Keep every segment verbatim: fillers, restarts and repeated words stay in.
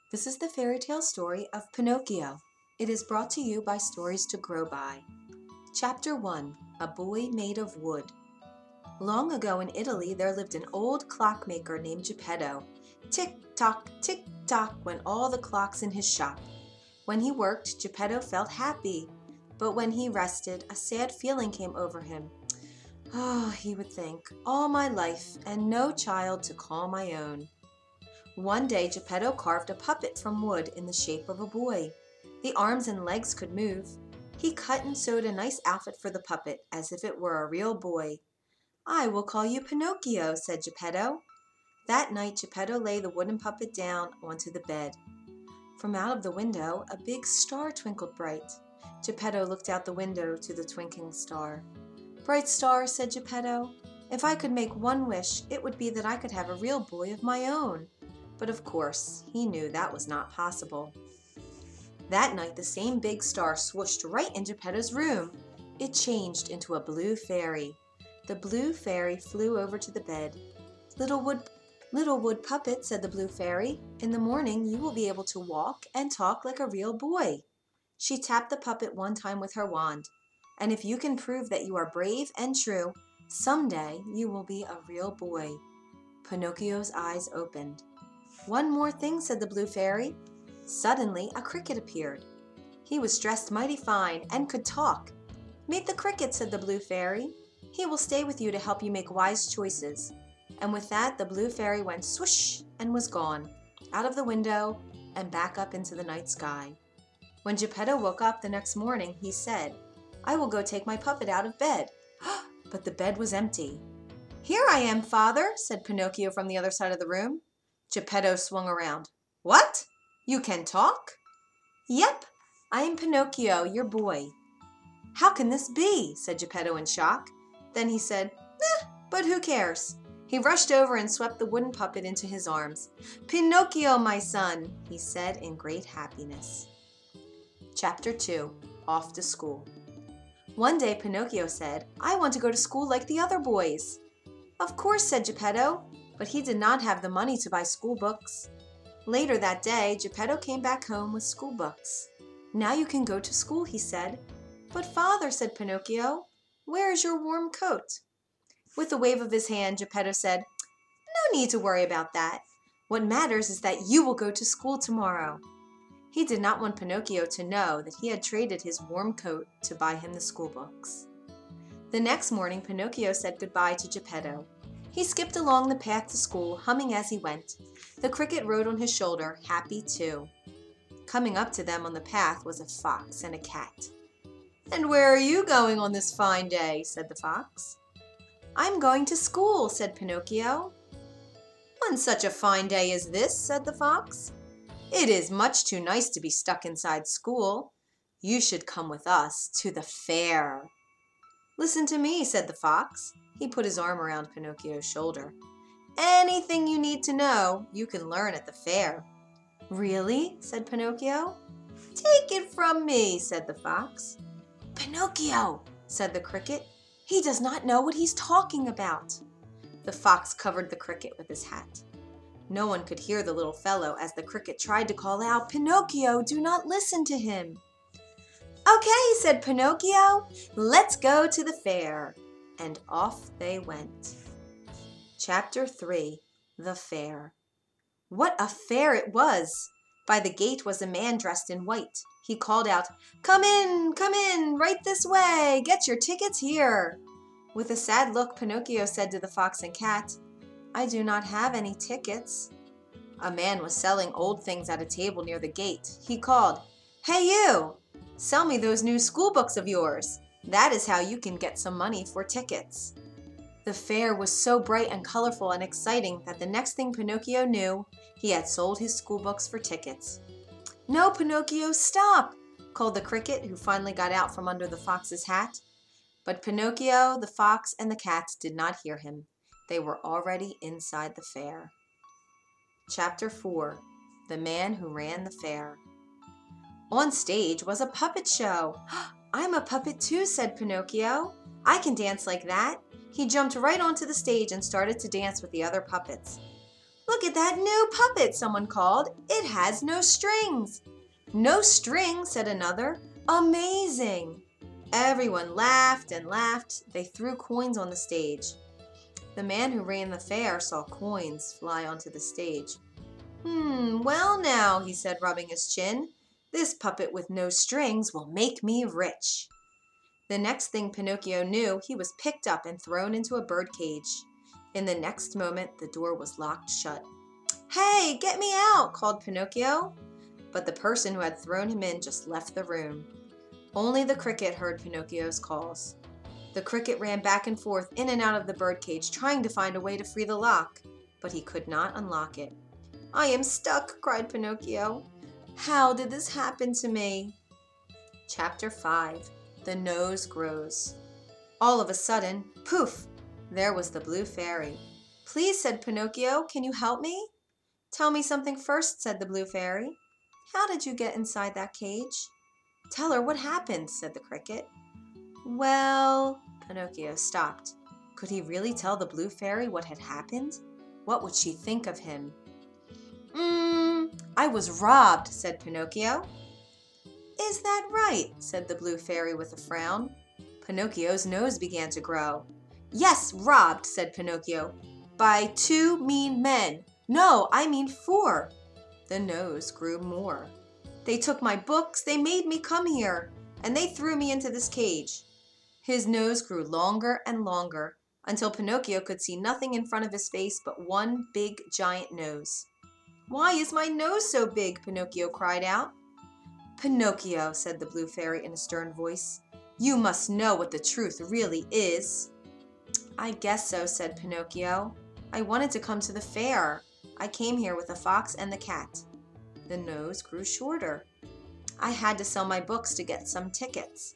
This is the fairy tale story of Pinocchio. It is brought to you by Stories to Grow By. Chapter one. A Boy Made of Wood. Long ago in Italy there lived an old clockmaker named Geppetto. Tick-tock, tick-tock went all the clocks in his shop. When he worked, Geppetto felt happy, but when he rested, a sad feeling came over him. Oh, he would think, all my life and no child to call my own. One day Geppetto carved a puppet from wood in the shape of a boy. The arms and legs could move. He cut and sewed a nice outfit for the puppet, as if it were a real boy. "I will call you Pinocchio," said Geppetto. That night Geppetto lay the wooden puppet down onto the bed. From out of the window a big star twinkled bright. Geppetto looked out the window to the twinkling star. "Bright star," said Geppetto, "if I could make one wish, it would be that I could have a real boy of my own." But of course, he knew that was not possible. That night the same big star swooshed right in Geppetto's room. It changed into a blue fairy. The blue fairy flew over to the bed. Little wood, little wood puppet," said the blue fairy, "in the morning you will be able to walk and talk like a real boy." She tapped the puppet one time with her wand. "And if you can prove that you are brave and true, someday you will be a real boy." Pinocchio's eyes opened. "One more thing," said the blue fairy. Suddenly a cricket appeared. He was dressed mighty fine and could talk. "Meet the cricket," said the blue fairy. "He will stay with you to help you make wise choices." And with that the blue fairy went swoosh and was gone, out of the window and back up into the night sky. When Geppetto woke up the next morning, he said, "I will go take my puppet out of bed." But the bed was empty. "Here I am, father," said Pinocchio from the other side of the room. Geppetto swung around. "What? You can talk?" "Yep, I am Pinocchio, your boy." "How can this be?" said Geppetto in shock. Then he said, "Eh, but who cares?" He rushed over and swept the wooden puppet into his arms. "Pinocchio, my son," he said in great happiness. Chapter two. Off to School. One day Pinocchio said, "I want to go to school like the other boys." "Of course," said Geppetto, but he did not have the money to buy school books. Later that day, Geppetto came back home with school books. "Now you can go to school," he said. "But father," said Pinocchio, "where is your warm coat?" With a wave of his hand, Geppetto said, "No need to worry about that. What matters is that you will go to school tomorrow." He did not want Pinocchio to know that he had traded his warm coat to buy him the school books. The next morning, Pinocchio said goodbye to Geppetto. He skipped along the path to school, humming as he went. The cricket rode on his shoulder, happy too. Coming up to them on the path was a fox and a cat. "And where are you going on this fine day?" said the fox. "I'm going to school," said Pinocchio. "On such a fine day as this," said the fox. "It is much too nice to be stuck inside school. You should come with us to the fair." "Listen to me," said the fox. He put his arm around Pinocchio's shoulder. "Anything you need to know, you can learn at the fair." "Really?" said Pinocchio. "Take it from me," said the fox. "Pinocchio," said the cricket. "He does not know what he's talking about." The fox covered the cricket with his hat. No one could hear the little fellow as the cricket tried to call out, "Pinocchio, do not listen to him." "Okay," said Pinocchio, "let's go to the fair." And off they went. Chapter three. The Fair. What a fair it was! By the gate was a man dressed in white. He called out, "Come in, come in, right this way, get your tickets here." With a sad look, Pinocchio said to the fox and cat, "I do not have any tickets." A man was selling old things at a table near the gate. He called, "Hey you! Sell me those new school books of yours. That is how you can get some money for tickets." The fair was so bright and colorful and exciting that the next thing Pinocchio knew, he had sold his school books for tickets. "No, Pinocchio, stop!" called the cricket, who finally got out from under the fox's hat. But Pinocchio, the fox, and the cat did not hear him. They were already inside the fair. Chapter four. The Man Who Ran the Fair. On stage was a puppet show. "I'm a puppet too," said Pinocchio. "I can dance like that." He jumped right onto the stage and started to dance with the other puppets. "Look at that new puppet," someone called. "It has no strings." "No strings," said another. "Amazing." Everyone laughed and laughed. They threw coins on the stage. The man who ran the fair saw coins fly onto the stage. "Hmm, well now," he said, rubbing his chin, "this puppet with no strings will make me rich." The next thing Pinocchio knew, he was picked up and thrown into a bird cage. In the next moment, the door was locked shut. "Hey, get me out!" called Pinocchio. But the person who had thrown him in just left the room. Only the cricket heard Pinocchio's calls. The cricket ran back and forth in and out of the birdcage, trying to find a way to free the lock, but he could not unlock it. "I am stuck," cried Pinocchio. "How did this happen to me?" Chapter five. The Nose Grows. All of a sudden, poof! There was the Blue Fairy. "Please," said Pinocchio, "can you help me?" "Tell me something first," said the Blue Fairy. "How did you get inside that cage?" "Tell her what happened," said the cricket. "Well," Pinocchio stopped. Could he really tell the Blue Fairy what had happened? What would she think of him? "Mmm, I was robbed," said Pinocchio. "Is that right?" said the Blue Fairy with a frown. Pinocchio's nose began to grow. "Yes, robbed," said Pinocchio, "by two mean men. No, I mean four." The nose grew more. "They took my books, they made me come here, and they threw me into this cage." His nose grew longer and longer, until Pinocchio could see nothing in front of his face but one big giant nose. "Why is my nose so big?" Pinocchio cried out. "Pinocchio," said the Blue Fairy in a stern voice, "you must know what the truth really is." "I guess so," said Pinocchio. "I wanted to come to the fair. I came here with the fox and the cat." The nose grew shorter. "I had to sell my books to get some tickets."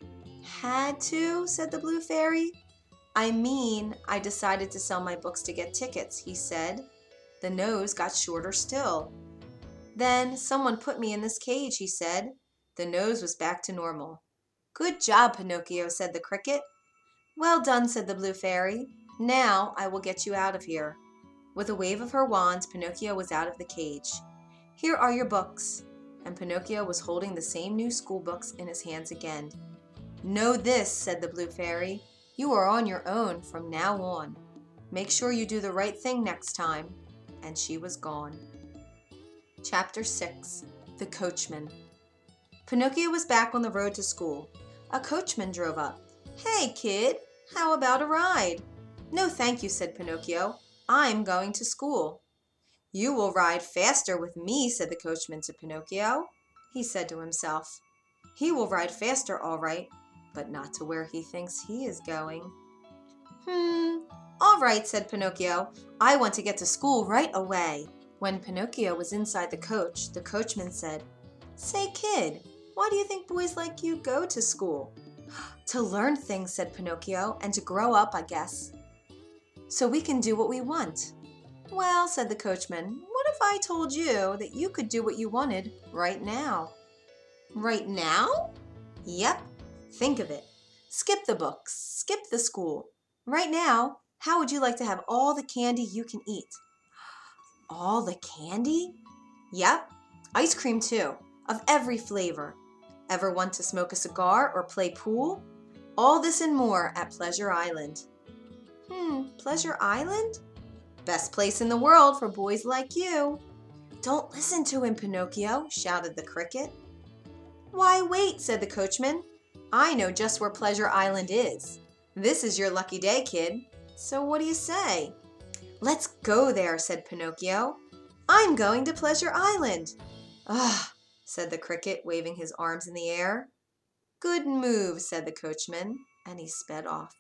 "Had to?" said the Blue Fairy. "I mean, I decided to sell my books to get tickets," he said. The nose got shorter still. "Then someone put me in this cage," he said. The nose was back to normal. "Good job, Pinocchio," said the cricket. "Well done," said the Blue Fairy. "Now I will get you out of here." With a wave of her wand, Pinocchio was out of the cage. "Here are your books." And Pinocchio was holding the same new school books in his hands again. "Know this," said the Blue Fairy. "You are on your own from now on. Make sure you do the right thing next time." And she was gone. Chapter six. The Coachman. Pinocchio was back on the road to school. A coachman drove up. "Hey, kid, how about a ride?" "No, thank you," said Pinocchio. "I'm going to school." "You will ride faster with me," said the coachman to Pinocchio. He said to himself, "He will ride faster, all right, but not to where he thinks he is going." "Hmm, all right," said Pinocchio. "I want to get to school right away." When Pinocchio was inside the coach, the coachman said, "Say, kid, why do you think boys like you go to school?" "To learn things," said Pinocchio, "and to grow up, I guess. So we can do what we want." "Well," said the coachman, "what if I told you that you could do what you wanted right now?" "Right now?" "Yep. Think of it. Skip the books. Skip the school. Right now, how would you like to have all the candy you can eat?" "All the candy?" "Yep. Ice cream, too. Of every flavor. Ever want to smoke a cigar or play pool? All this and more at Pleasure Island." "Hmm, Pleasure Island? Best place in the world for boys like you." "Don't listen to him, Pinocchio," shouted the cricket. "Why, wait," said the coachman. "I know just where Pleasure Island is. This is your lucky day, kid. So what do you say?" "Let's go there," said Pinocchio. "I'm going to Pleasure Island." "Ugh," said the cricket, waving his arms in the air. "Good move," said the coachman, and he sped off.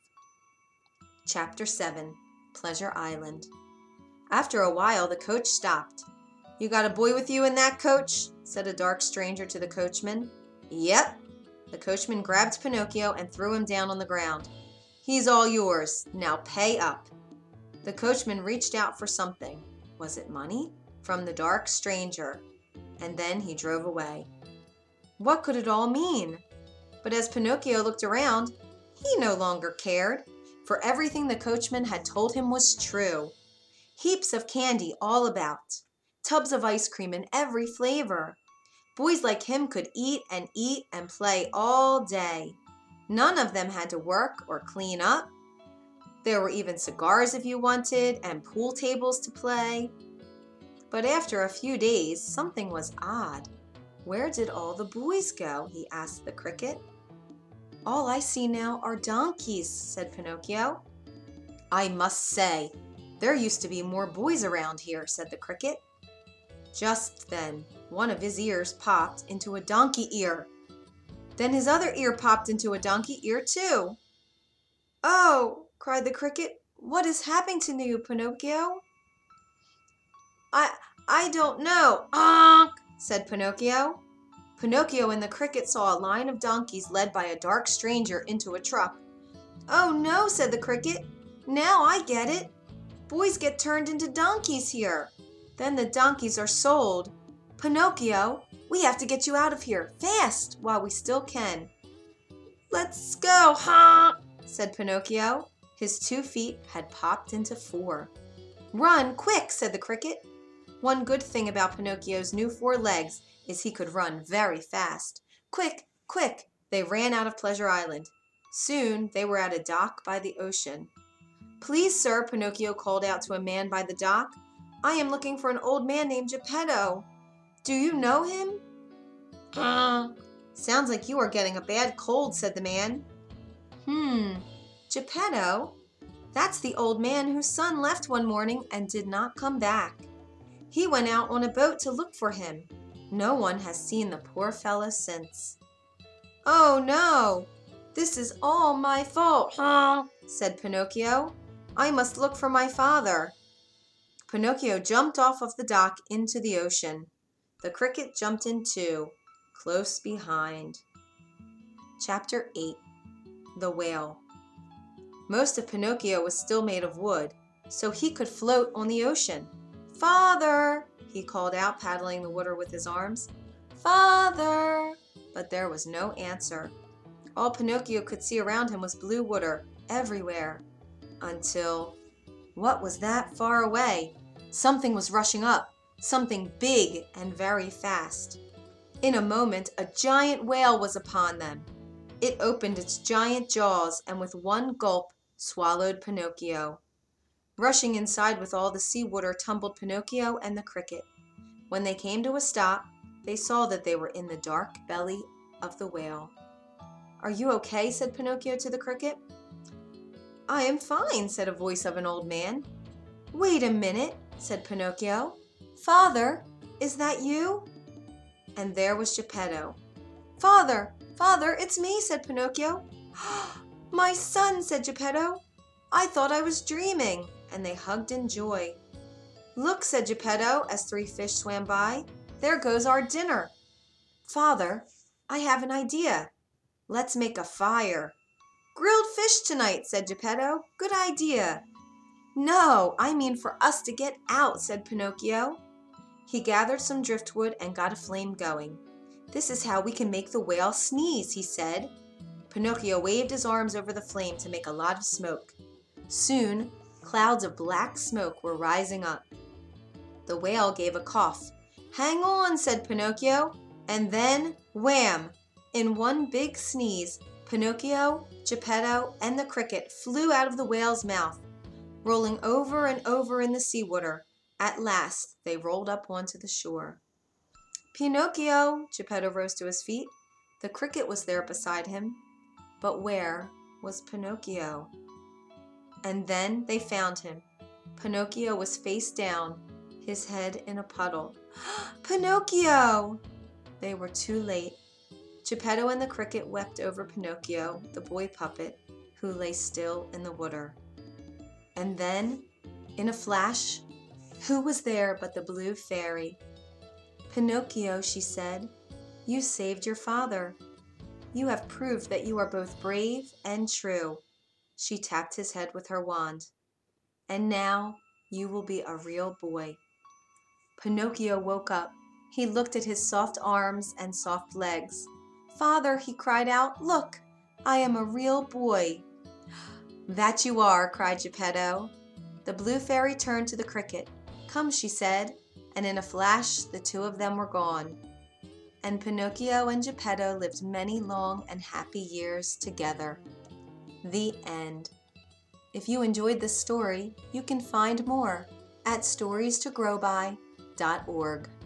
Chapter seven. Pleasure Island. After a while, the coach stopped. "You got a boy with you in that coach?" said a dark stranger to the coachman. "Yep." The coachman grabbed Pinocchio and threw him down on the ground. "He's all yours. Now pay up." The coachman reached out for something. Was it money? From the dark stranger. And then he drove away. What could it all mean? But as Pinocchio looked around, he no longer cared, for everything the coachman had told him was true. Heaps of candy all about. Tubs of ice cream in every flavor. Boys like him could eat and eat and play all day. None of them had to work or clean up. There were even cigars if you wanted, and pool tables to play. But after a few days, something was odd. Where did all the boys go? He asked the cricket. All I see now are donkeys, said Pinocchio. I must say, there used to be more boys around here, said the cricket. Just then, one of his ears popped into a donkey ear. Then his other ear popped into a donkey ear too. Oh, cried the cricket, what is happening to you, Pinocchio? I, I don't know, honk, said Pinocchio. Pinocchio and the cricket saw a line of donkeys led by a dark stranger into a truck. Oh no, said the cricket, now I get it. Boys get turned into donkeys here. Then the donkeys are sold. Pinocchio, we have to get you out of here, fast, while we still can. Let's go, honk, said Pinocchio. His two feet had popped into four. Run, quick, said the cricket. One good thing about Pinocchio's new four legs is he could run very fast. Quick, quick, they ran out of Pleasure Island. Soon they were at a dock by the ocean. Please, sir, Pinocchio called out to a man by the dock. I am looking for an old man named Geppetto. Do you know him? Uh, sounds like you are getting a bad cold, said the man. Hmm, Geppetto? That's the old man whose son left one morning and did not come back. He went out on a boat to look for him. No one has seen the poor fellow since. Oh no, this is all my fault, huh? Said Pinocchio. I must look for my father. Pinocchio jumped off of the dock into the ocean. The cricket jumped in too, close behind. Chapter eight. The Whale. Most of Pinocchio was still made of wood, so he could float on the ocean. Father, he called out, paddling the water with his arms. Father! But there was no answer. All Pinocchio could see around him was blue water everywhere. Until, what was that far away? Something was rushing up, something big and very fast. In a moment, a giant whale was upon them. It opened its giant jaws and with one gulp swallowed Pinocchio. Rushing inside with all the seawater tumbled Pinocchio and the cricket. When they came to a stop, they saw that they were in the dark belly of the whale. Are you okay? Said Pinocchio to the cricket. I am fine, said a voice of an old man. Wait a minute, said Pinocchio. Father, is that you? And there was Geppetto. Father, father, it's me, said Pinocchio. My son, said Geppetto. I thought I was dreaming, and they hugged in joy. Look, said Geppetto, as three fish swam by. There goes our dinner. Father, I have an idea. Let's make a fire. Grilled fish tonight, said Geppetto. Good idea. No, I mean for us to get out, said Pinocchio. He gathered some driftwood and got a flame going. This is how we can make the whale sneeze, he said. Pinocchio waved his arms over the flame to make a lot of smoke. Soon, clouds of black smoke were rising up. The whale gave a cough. Hang on, said Pinocchio, and then, wham! In one big sneeze, Pinocchio, Geppetto, and the cricket flew out of the whale's mouth, rolling over and over in the seawater. At last, they rolled up onto the shore. Pinocchio! Geppetto rose to his feet. The cricket was there beside him. But where was Pinocchio? And then they found him. Pinocchio was face down, his head in a puddle. Pinocchio! They were too late. Geppetto and the cricket wept over Pinocchio, the boy puppet, who lay still in the water. And then, in a flash, who was there but the blue fairy? Pinocchio, she said, you saved your father. You have proved that you are both brave and true. She tapped his head with her wand. And now you will be a real boy. Pinocchio woke up. He looked at his soft arms and soft legs. Father, he cried out, look, I am a real boy. That you are, cried Geppetto. The blue fairy turned to the cricket. "Come," she said, and in a flash the two of them were gone. And Pinocchio and Geppetto lived many long and happy years together. The end. If you enjoyed this story, you can find more at stories to grow by dot org.